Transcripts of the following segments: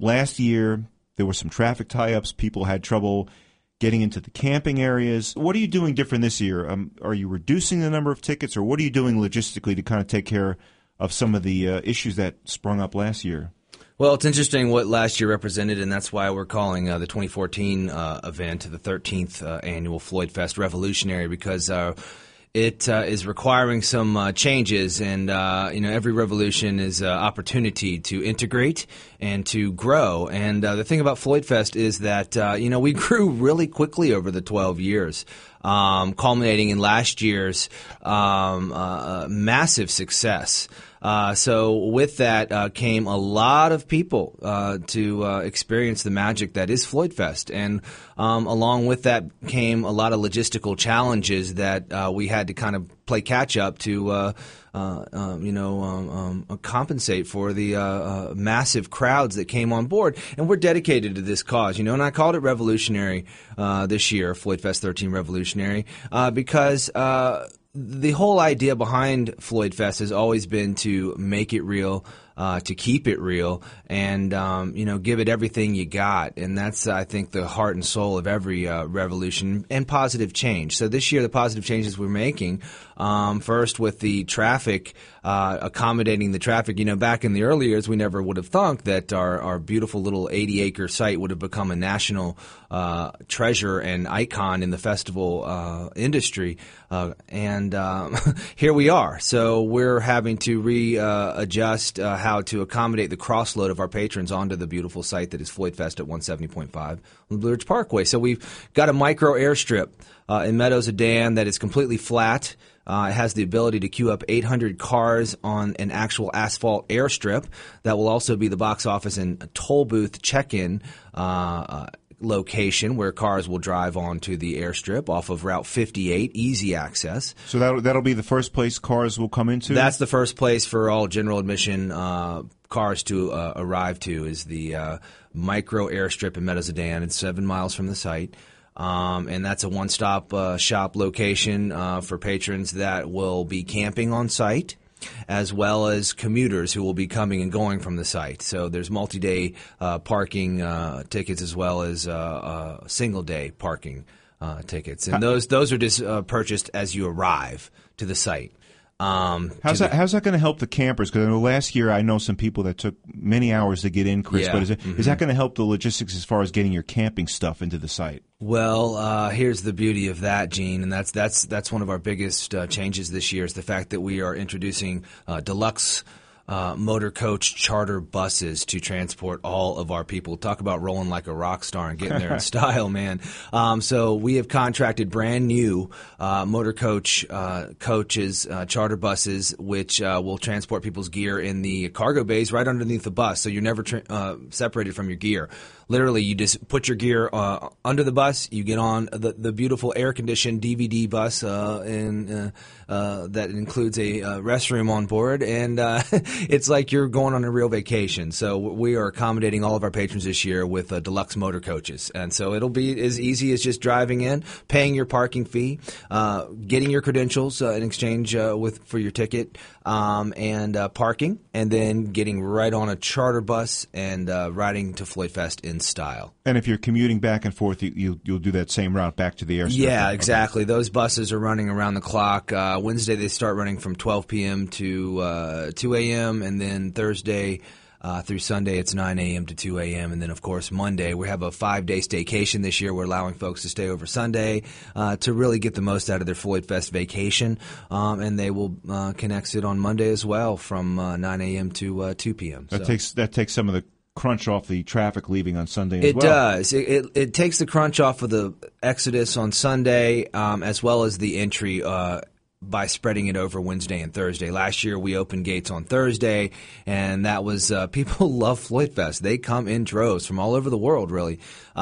last year there were some traffic tie-ups. People had trouble getting into the camping areas. What are you doing different this year? Are you reducing the number of tickets, or what are you doing logistically to kind of take care of some of the issues that sprung up last year? Well, it's interesting what last year represented, and that's why we're calling the 2014 event the 13th annual Floyd Fest Revolutionary, because it is requiring some changes, and every revolution is an opportunity to integrate and to grow. And the thing about Floyd Fest is that we grew really quickly over the 12 years, culminating in last year's massive success. So with that came a lot of people to experience the magic that is Floyd Fest, and along with that came a lot of logistical challenges that we had to kind of play catch up to compensate for the massive crowds that came on board. And we're dedicated to this cause, and I called it revolutionary this year, Floyd Fest 13 Revolutionary, because the whole idea behind Floyd Fest has always been to make it real, to keep it real, and give it everything you got. And that's, I think, the heart and soul of every revolution and positive change. So this year, the positive changes we're making, first with the traffic, accommodating the traffic. Back in the early years, we never would have thought that our beautiful little 80-acre site would have become a national treasure and icon in the festival industry. And here we are. So we're having to readjust how to accommodate the crossload of our patrons onto the beautiful site that is Floyd Fest at 170.5 on the Blue Ridge Parkway. So we've got a micro airstrip in Meadows of Dan that is completely flat. It has the ability to queue up 800 cars on an actual asphalt airstrip. That will also be the box office and toll booth check-in location where cars will drive onto the airstrip off of Route 58, easy access. So that'll be the first place cars will come into? That's the first place for all general admission cars to arrive to, is the micro airstrip in Meadows of Dan. It's 7 miles from the site. And that's a one-stop shop location for patrons that will be camping on site, as well as commuters who will be coming and going from the site. So there's multi-day parking tickets, as well as single-day parking tickets. And those are just purchased as you arrive to the site. How's that going to help the campers? Because I know last year I know some people that took many hours to get in, Chris. Yeah. But is that going to help the logistics as far as getting your camping stuff into the site? Well, here's the beauty of that, Gene, and that's one of our biggest changes this year, is the fact that we are introducing deluxe motor coach charter buses to transport all of our people. Talk about rolling like a rock star and getting there in style, man. So we have contracted brand new motor coach coaches, charter buses, which will transport people's gear in the cargo bays right underneath the bus, so you're never separated from your gear. Literally, you just put your gear under the bus. You get on the beautiful air-conditioned DVD bus, and that includes a restroom on board, and it's like you're going on a real vacation. So we are accommodating all of our patrons this year with deluxe motor coaches, and so it'll be as easy as just driving in, paying your parking fee, getting your credentials in exchange for your ticket, and parking, and then getting right on a charter bus and riding to Floyd Fest in style. And if you're commuting back and forth, you'll do that same route back to the airstrip? Yeah, exactly. Okay. Those buses are running around the clock. Wednesday they start running from 12 p.m. to 2 a.m., and then Thursday through Sunday it's 9 a.m. to 2 a.m., and then, of course, Monday. We have a 5-day staycation this year. We're allowing folks to stay over Sunday to really get the most out of their Floyd Fest vacation, and they will connect it on Monday as well from 9 a.m. to 2 p.m. That takes some of the crunch off the traffic leaving on Sunday as well. It does. It takes the crunch off of the exodus on Sunday, as well as the entry by spreading it over Wednesday and Thursday. Last year we opened gates on Thursday, and that was people love Floyd Fest. They come in droves from all over the world, really.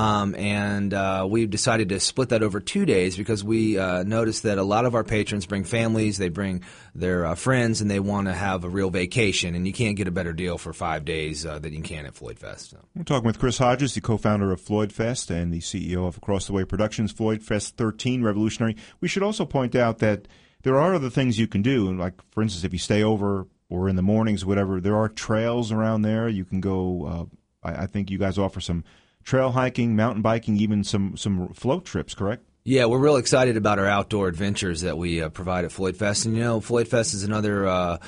And we've decided to split that over 2 days because we noticed that a lot of our patrons bring families, they bring their friends, and they want to have a real vacation. And you can't get a better deal for 5 days than you can at Floyd Fest. So. We're talking with Chris Hodges, the co-founder of Floyd Fest and the CEO of Across the Way Productions, Floyd Fest 13 Revolutionary. We should also point out that there are other things you can do, like, for instance, if you stay over or in the mornings, whatever, there are trails around there. You can go, I think you guys offer some trail hiking, mountain biking, even some float trips, correct? Yeah, we're real excited about our outdoor adventures that we provide at Floyd Fest. And, Floyd Fest is another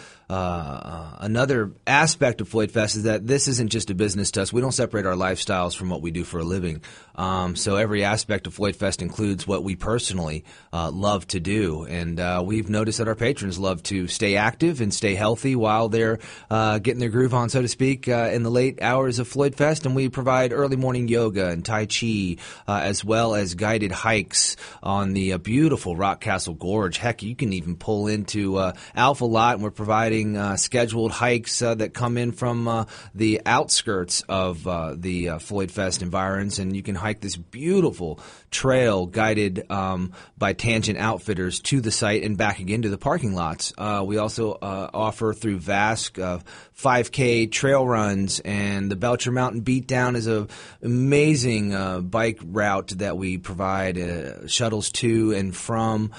aspect of Floyd Fest is that this isn't just a business to us. We don't separate our lifestyles from what we do for a living. So every aspect of Floyd Fest includes what we personally love to do. And we've noticed that our patrons love to stay active and stay healthy while they're getting their groove on, so to speak, in the late hours of Floyd Fest. And we provide early morning yoga and Tai Chi, as well as guided hikes on the beautiful Rock Castle Gorge. Heck, you can even pull into Alpha Lot, and we're providing scheduled hikes that come in from the outskirts of the Floyd Fest environs, and you can hike this beautiful trail guided by Tangent Outfitters to the site and back again to the parking lots. We also offer through VASC 5K trail runs, and the Belcher Mountain Beatdown is a amazing bike route that we provide shuttles to and from.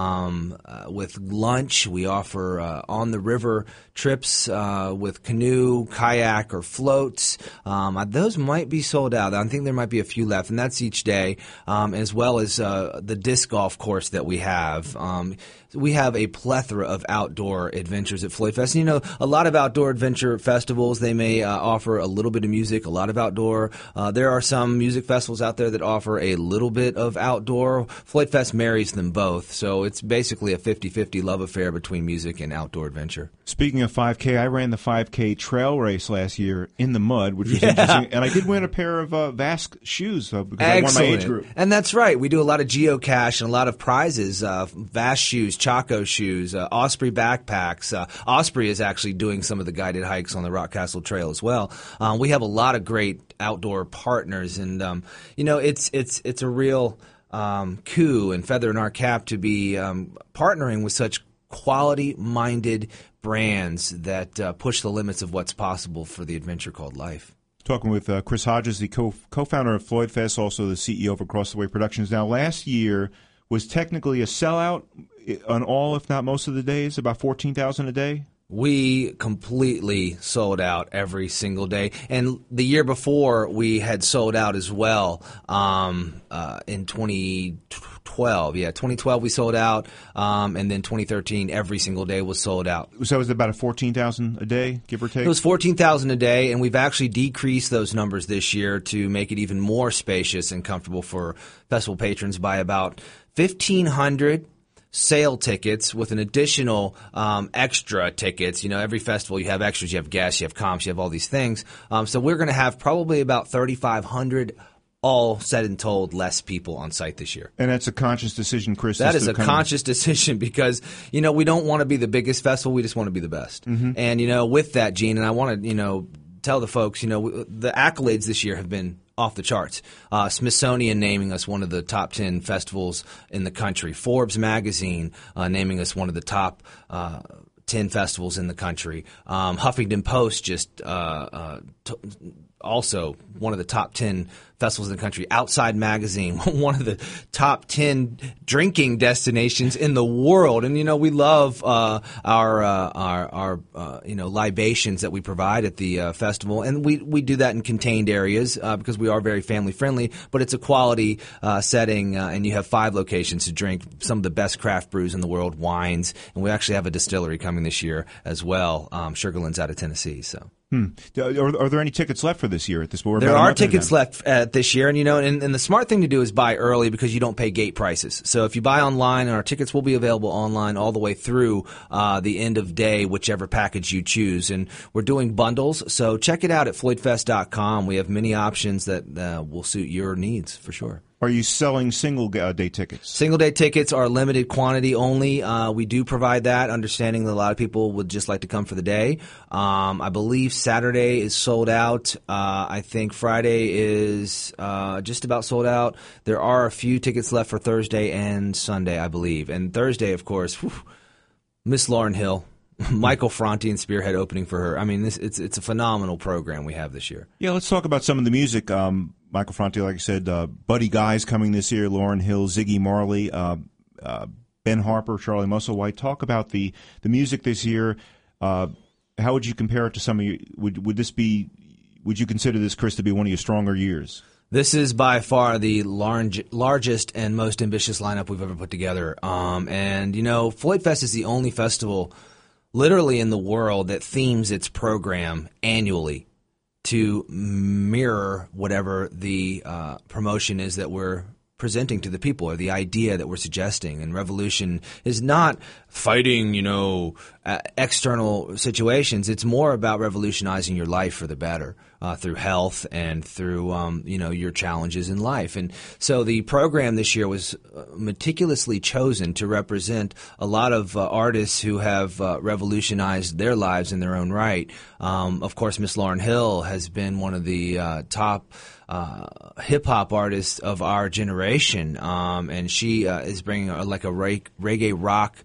With lunch, we offer on the river trips with canoe, kayak, or floats. Those might be sold out. I think there might be a few left, and that's each day, as well as the disc golf course that we have. We have a plethora of outdoor adventures at Floyd Fest. And, a lot of outdoor adventure festivals, they may offer a little bit of music, a lot of outdoor. There are some music festivals out there that offer a little bit of outdoor. Floyd Fest marries them both. So it's basically a 50-50 love affair between music and outdoor adventure. Speaking of 5K, I ran the 5K trail race last year in the mud, which was interesting. And I did win a pair of VASC shoes because I won my age group. And that's right. We do a lot of geocache and a lot of prizes. VASC shoes, Chaco shoes, Osprey backpacks. Osprey is actually doing some of the guided hikes on the Rock Castle Trail as well. We have a lot of great outdoor partners, and it's a real coup and feather in our cap to be partnering with such quality-minded brands that push the limits of what's possible for the adventure called life. Talking with Chris Hodges, the co-founder of Floyd Fest, also the CEO of Across the Way Productions. Now, last year was technically a sellout on all, if not most of the days, about 14,000 a day? We completely sold out every single day. And the year before, we had sold out as well in 2012. Yeah, 2012 we sold out, and then 2013, every single day was sold out. So it was about a 14,000 a day, give or take? It was 14,000 a day, and we've actually decreased those numbers this year to make it even more spacious and comfortable for festival patrons by about 1,500 sale tickets with an additional extra tickets. Every festival you have extras, you have guests, you have comps, you have all these things. So we're going to have probably about 3,500 all said and told less people on site this year. And that's a conscious decision, Chris? That is a conscious decision because, we don't want to be the biggest festival. We just want to be the best. Mm-hmm. And, with that, Gene, and I want to, tell the folks, the accolades this year have been off the charts. Smithsonian naming us one of the top 10 festivals in the country. Forbes magazine naming us one of the top 10 festivals in the country. Huffington Post just also one of the top 10 festivals in the country. Outside Magazine, one of the top 10 drinking destinations in the world. And, we love our libations that we provide at the festival. And we do that in contained areas because we are very family friendly, but it's a quality setting. And you have 5 locations to drink some of the best craft brews in the world, wines. And we actually have a distillery coming this year as well. Sugarland's out of Tennessee, so. Are there any tickets left for this year at this point? There are tickets left this year, and and the smart thing to do is buy early because you don't pay gate prices. So if you buy online, and our tickets will be available online all the way through the end of day, whichever package you choose. And we're doing bundles, so check it out at floydfest.com. We have many options that will suit your needs for sure. Are you selling single-day tickets? Single-day tickets are limited quantity only. We do provide that, understanding that a lot of people would just like to come for the day. I believe Saturday is sold out. I think Friday is just about sold out. There are a few tickets left for Thursday and Sunday, I believe. And Thursday, of course, Miss Lauryn Hill. Michael Franti and Spearhead opening for her. I mean, it's a phenomenal program we have this year. Yeah, let's talk about some of the music. Michael Franti, like I said, Buddy Guy's coming this year, Lauryn Hill, Ziggy Marley, Ben Harper, Charlie Musselwhite. Talk about the music this year. How would you compare it to some of you? Would this be would you consider this, Chris, to be one of your stronger years? This is by far the largest and most ambitious lineup we've ever put together. And, Floyd Fest is the only festival literally in the world that themes its program annually to mirror whatever the promotion is that we're presenting to the people, or the idea that we're suggesting. And Revolution is not fighting, external situations. It's more about revolutionizing your life for the better through health and through, your challenges in life. And so the program this year was meticulously chosen to represent a lot of artists who have revolutionized their lives in their own right. Of course, Miss Lauryn Hill has been one of the top hip-hop artists of our generation, and she is bringing a reggae rock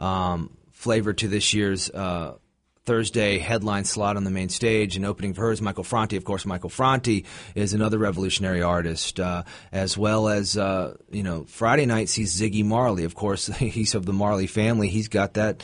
flavor to this year's Thursday headline slot on the main stage. And opening for her is Michael Franti. Of course, Michael Franti is another revolutionary artist, as well as, Friday night sees Ziggy Marley. Of course, he's of the Marley family. He's got that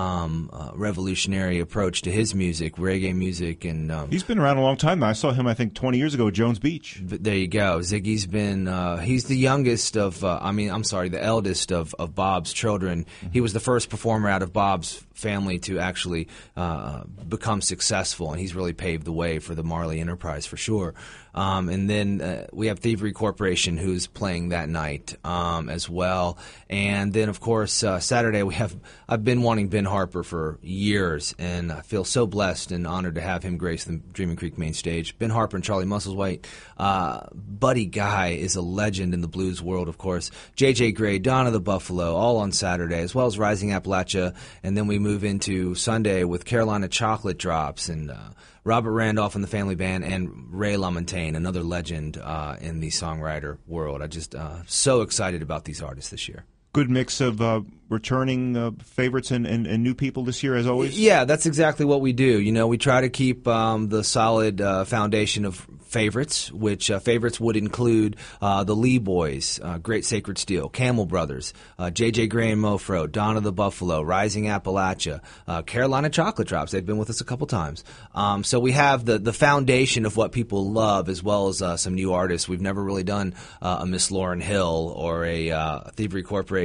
revolutionary approach to his music, reggae music. And he's been around a long time now. I saw him, I think, 20 years ago at Jones Beach. There you go. Ziggy's been he's the youngest of the eldest of Bob's children. Mm-hmm. He was the first performer out of Bob's family to actually become successful, and he's really paved the way for the Marley enterprise for sure. And then we have Thievery Corporation, who's playing that night as well. And then, of course, Saturday I've been wanting Ben Harper for years, and I feel so blessed and honored to have him grace the Dreaming Creek main stage. Ben Harper and Charlie Musselwhite. Buddy Guy is a legend in the blues world, of course. J.J. Gray, Donna the Buffalo, all on Saturday, as well as Rising Appalachia. And then we move into Sunday with Carolina Chocolate Drops and Robert Randolph and the Family Band, and Ray LaMontagne, another legend in the songwriter world. I just so excited about these artists this year. Good mix of returning favorites and new people this year, as always? Yeah, that's exactly what we do. We try to keep the solid foundation of favorites, which favorites would include the Lee Boys, Great Sacred Steel, Camel Brothers, J.J. Gray and Mofro, Donna the Buffalo, Rising Appalachia, Carolina Chocolate Drops. They've been with us a couple times. So we have the foundation of what people love, as well as some new artists. We've never really done a Miss Lauryn Hill or a Thievery Corporation,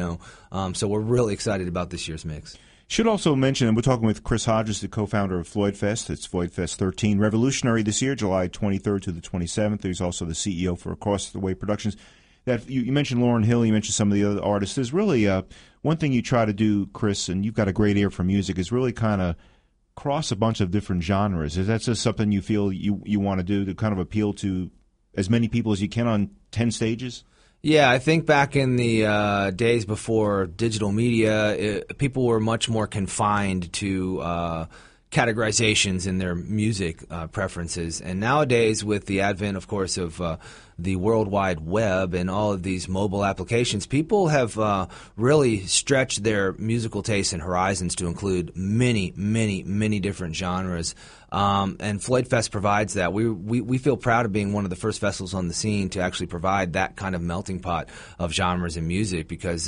so we're really excited about this year's mix. Should also mention, and we're talking with Chris Hodges, the co-founder of Floyd Fest. It's Floyd Fest 13, revolutionary this year, July 23rd to the 27th. He's also the CEO for Across the Way Productions. That you mentioned Lauryn Hill, you mentioned some of the other artists. There's really one thing you try to do, Chris, and you've got a great ear for music, is really kind of cross a bunch of different genres. Is that just something you feel you want to do, to kind of appeal to as many people as you can on 10 stages? Yeah, I think back in the days before digital media, people were much more confined to categorizations in their music preferences. And nowadays, with the advent, of course, of the World Wide Web and all of these mobile applications, people have really stretched their musical tastes and horizons to include many, many, many different genres. And Floyd Fest provides that. We feel proud of being one of the first festivals on the scene to actually provide that kind of melting pot of genres in music, because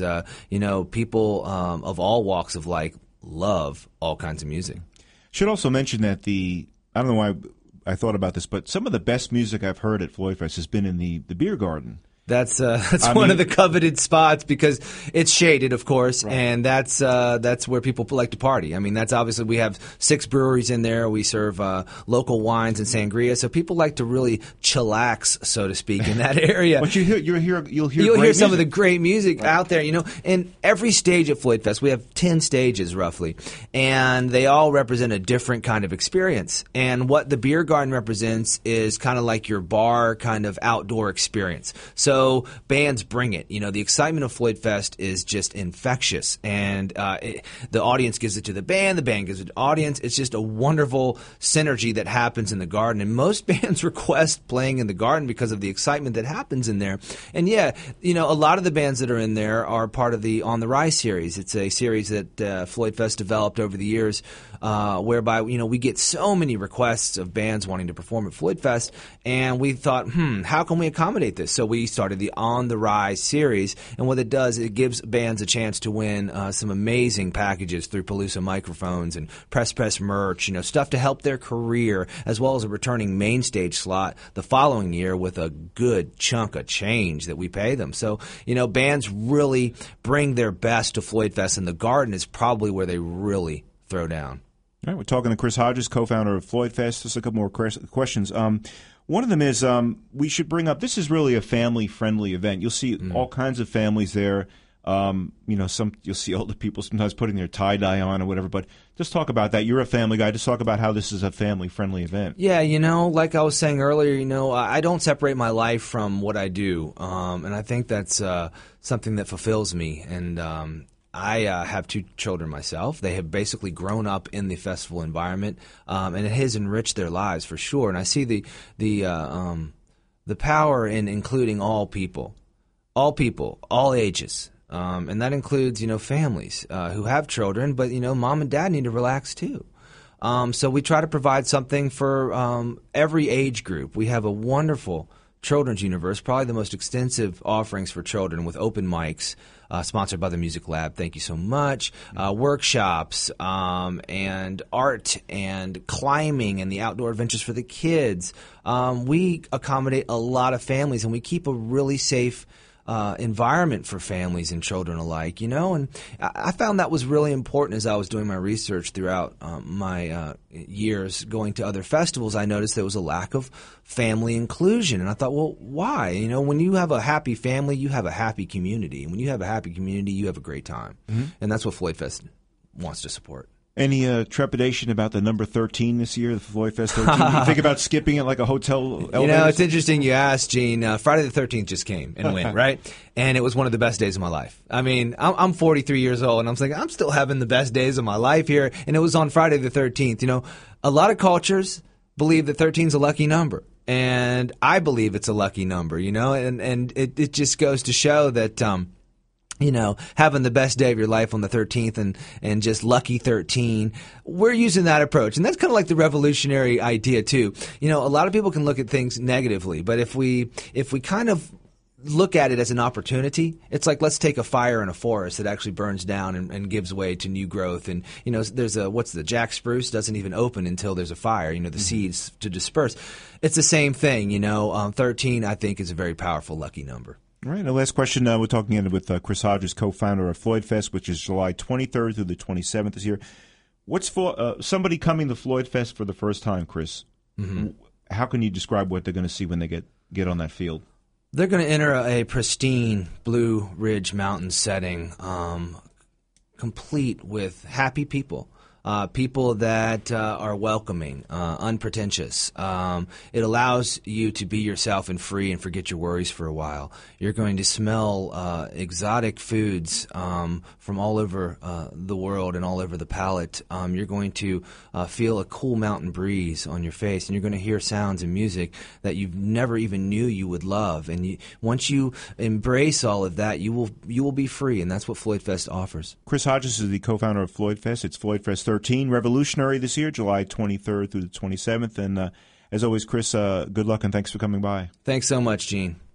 people of all walks of life love all kinds of music. Should also mention that I don't know why I thought about this, but some of the best music I've heard at Floyd Fest has been in the beer garden. That's one of the coveted spots, because it's shaded, of course, right. And that's where people like to party. I mean, that's obviously, we have 6 breweries in there. We serve local wines and sangria, so people like to really chillax, so to speak, in that area. But you'll hear some of the great music out there, And every stage at Floyd Fest, we have 10 stages roughly, and they all represent a different kind of experience. And what the beer garden represents is kind of like your bar kind of outdoor experience. So bands bring it. The excitement of Floyd Fest is just infectious, and the audience gives it to the band gives it to the audience. It's just a wonderful synergy that happens in the garden, and most bands request playing in the garden because of the excitement that happens in there. And yeah, a lot of the bands that are in there are part of the On the Rise series. It's a series that Floyd Fest developed over the years, whereby we get so many requests of bands wanting to perform at Floyd Fest, and we thought, how can we accommodate this? So we started started the On the Rise series. And what it does, it gives bands a chance to win some amazing packages through Palooza microphones and press merch, stuff to help their career, as well as a returning main stage slot the following year with a good chunk of change that we pay them. So, bands really bring their best to Floyd Fest, and the Garden is probably where they really throw down. All right, we're talking to Chris Hodges, co-founder of Floyd Fest. Just a couple more questions. One of them is we should bring up, this is really a family-friendly event. You'll see all kinds of families there. You'll see older people sometimes putting their tie-dye on or whatever, but just talk about that. You're a family guy. Just talk about how this is a family-friendly event. Yeah, like I was saying earlier, I don't separate my life from what I do, and I think that's something that fulfills me. And I have 2 children myself. They have basically grown up in the festival environment, and it has enriched their lives for sure. And I see the power in including all people, all ages. And that includes, families who have children, but, mom and dad need to relax too. So we try to provide something for every age group. We have a wonderful children's universe, probably the most extensive offerings for children with open mics, sponsored by the Music Lab. Thank you so much. Workshops and art and climbing and the outdoor adventures for the kids. We accommodate a lot of families, and we keep a really safe environment for families and children alike, and I found that was really important as I was doing my research throughout my years going to other festivals. I noticed there was a lack of family inclusion, and I thought, well, why? When you have a happy family, you have a happy community, and when you have a happy community, you have a great time, and that's what Floyd Fest wants to support. Any trepidation about the number 13 this year, the Floyd Fest 13? You think about skipping it like a hotel elevator? It's interesting you asked, Gene. Friday the 13th just came and went, right? And it was one of the best days of my life. I mean, I'm 43 years old, and I'm like, I'm still having the best days of my life here. And it was on Friday the 13th. A lot of cultures believe that 13 is a lucky number. And I believe it's a lucky number, and it just goes to show that having the best day of your life on the 13th and just lucky 13, we're using that approach. And that's kind of like the revolutionary idea too. A lot of people can look at things negatively, but if we kind of look at it as an opportunity, it's like, let's take a fire in a forest that actually burns down and gives way to new growth. And, there's the jack spruce doesn't even open until there's a fire, the seeds to disperse. It's the same thing, 13 I think is a very powerful lucky number. All right, the last question, we're talking with Chris Hodges, co-founder of Floyd Fest, which is July 23rd through the 27th this year. What's for somebody coming to Floyd Fest for the first time, Chris? How can you describe what they're going to see when they get on that field? They're going to enter a pristine Blue Ridge Mountain setting, complete with happy people. People that are welcoming, unpretentious. It allows you to be yourself and free and forget your worries for a while. You're going to smell exotic foods from all over the world and all over the palate. You're going to feel a cool mountain breeze on your face, and you're going to hear sounds and music that you've never even knew you would love. And once you embrace all of that, you will be free, and that's what Floyd Fest offers. Chris Hodges is the co-founder of Floyd Fest. It's Floyd Fest 13, revolutionary this year, July 23rd through the 27th. And as always, Chris, good luck and thanks for coming by. Thanks so much, Gene.